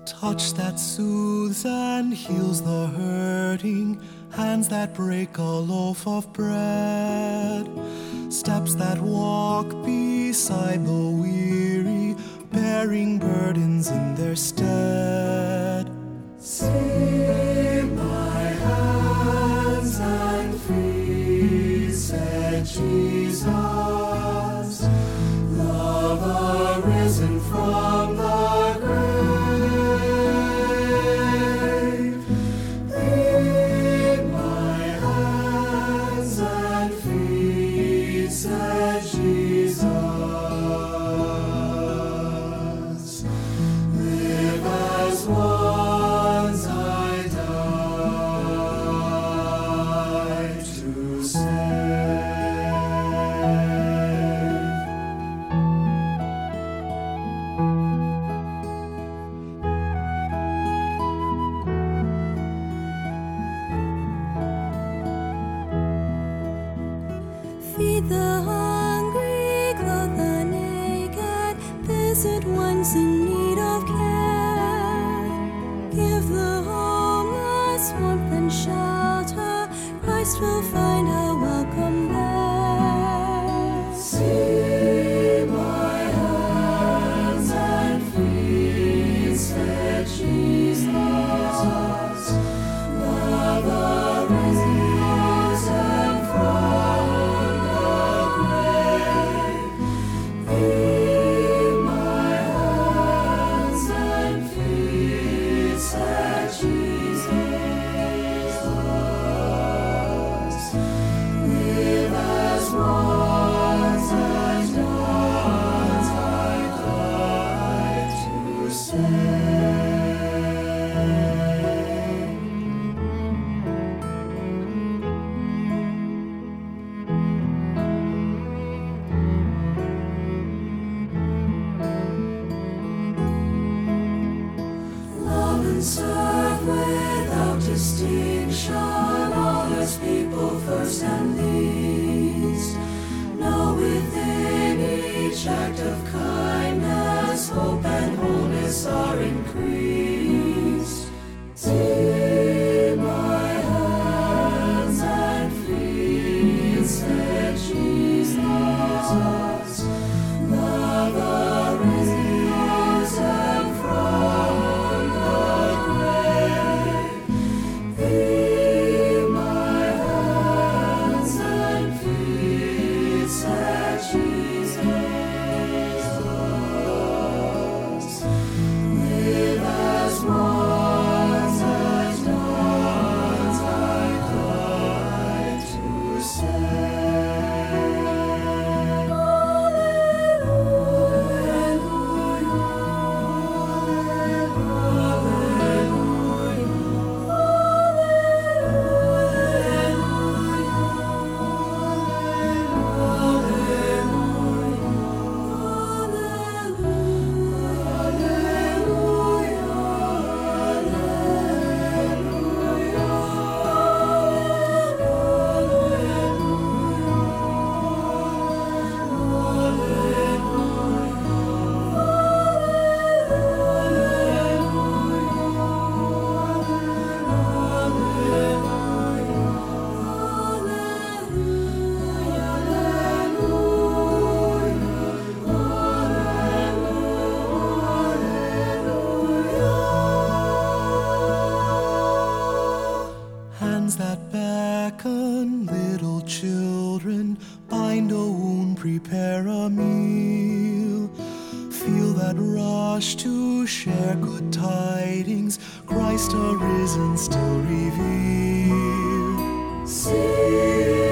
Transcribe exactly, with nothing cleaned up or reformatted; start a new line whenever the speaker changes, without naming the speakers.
Touch that soothes and heals the hurting, hands that break a loaf of bread, steps that walk beside the weary, bearing burdens in their stead. See my hands and feet, said Jesus, love arisen from the grave. Lead my hands and feet, said Jesus, live as once I died to save.
Feed the hungry, clothe the naked, visit ones in need of care. Give the homeless warmth and shelter, Christ will find a welcome there. See my hands and feet, said Jesus, love arisen from serve without distinction all His people first and least. Know within each act of kindness, hope and wholeness are increased. See my hands and feet, said Jesus, love arisen from that beckon little children, bind a wound, prepare a meal. Feel that rush to share good tidings, Christ arisen still reveal. See